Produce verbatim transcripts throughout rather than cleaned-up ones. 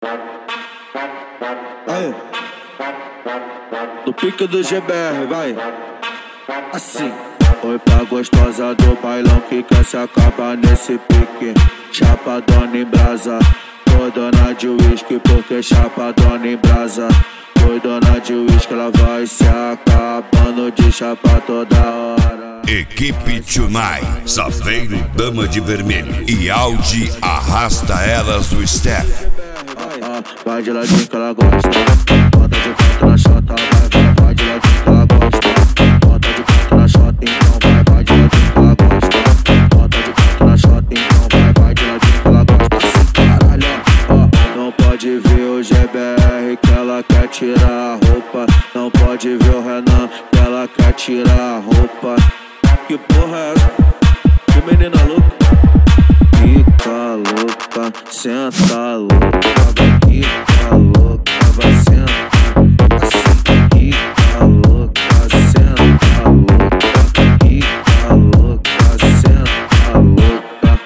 Aí, no pique do G B R, vai. Assim. Foi pra gostosa do bailão que quer se acabar nesse pique. Chapadona em brasa, foi dona de uísque porque chapadona em brasa. Foi dona de uísque, ela vai se acabando de chapa toda hora. Equipe Tonight, Saveiro, Dama de Vermelho e Audi arrasta elas do staff. Vai de ladinho que ela gosta, bota de quatro na chota, vai, vai, vai de ladinho que ela gosta. Bota de quatro na chota, então vai, vai de ladinho que ela gosta. Bota de quatro na chota, então vai, vai de ladinho que ela gosta. Assim, caralho, ó, não pode ver o G B R que ela quer tirar a roupa. Não pode ver o Renan que ela quer tirar a roupa. Que porra é essa? Que menina louca. Fica louca, senta louca, vai fica louca, vai sentar. Assim, fica louca, senta louca, fica louca, senta louca.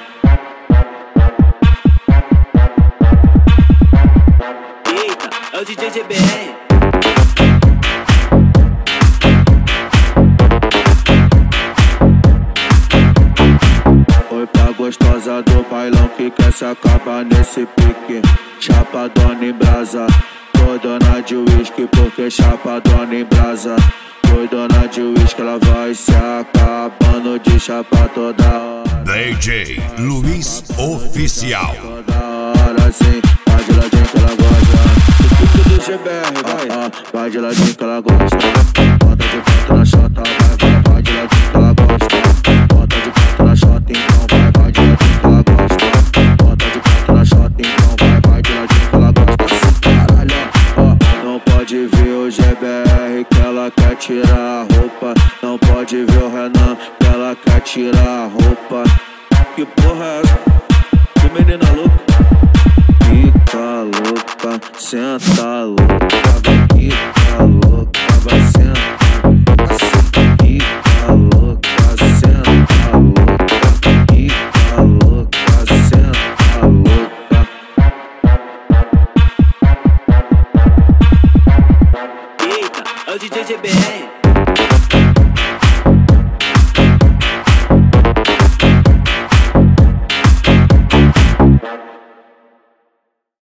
Eita, é o D J G B R. Gostosa do bailão que quer se acabar nesse pique. Chapadona em brasa, foi dona de uísque porque chapadona em brasa. Foi dona de uísque, ela vai se acabando de chapa toda hora. D J Luiz Oficial. Toda hora sim, vai de ladinho que ela gosta. O pique do G B R, vai, vai de ladinho que ela gosta. Bota de quatro na chota, vai, vai, vai de ladinho que ela gosta. Bota de quatro na chota, então vai, vai de ladinho que ela gosta. Bota de quatro na chota, então vai, vai de ladinho que ela gosta. Assim, caralho, ó, não pode ver o G B R que ela quer tirar a roupa. Não pode ver o Renan que ela quer tirar a roupa. Que porra é essa? Que menina louca. Fica louca, senta louca, vai fica louca, vai sentar. Assim, fica louca, senta louca, fica louca, senta louca. Eita, é o D J G B R.